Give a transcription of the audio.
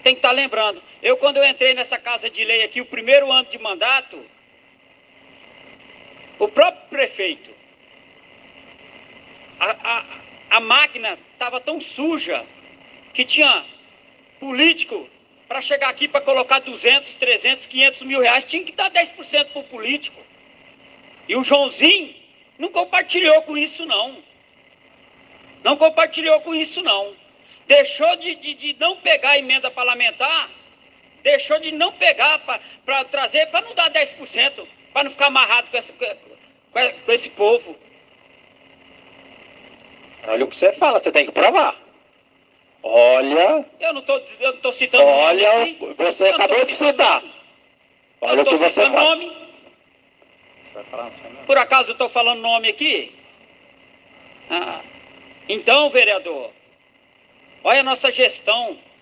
tem que estar lembrando. Quando eu entrei nessa casa de lei aqui, o primeiro ano de mandato, o próprio prefeito, a máquina estava tão suja que tinha político para chegar aqui para colocar 200, 300, 500 mil reais, tinha que dar 10% para o político. E o Joãozinho não compartilhou com isso, não. Não compartilhou com isso, não. Deixou de não pegar a emenda parlamentar, deixou de não pegar para trazer, para não dar 10%, para não ficar amarrado com esse povo. Olha o que você fala, você tem que provar. Olha... Eu não estou citando olha, nome aqui. Você acabou de citar. Olha o que você fala. Nome. Por acaso eu estou falando nome aqui? Então, vereador, olha a nossa gestão.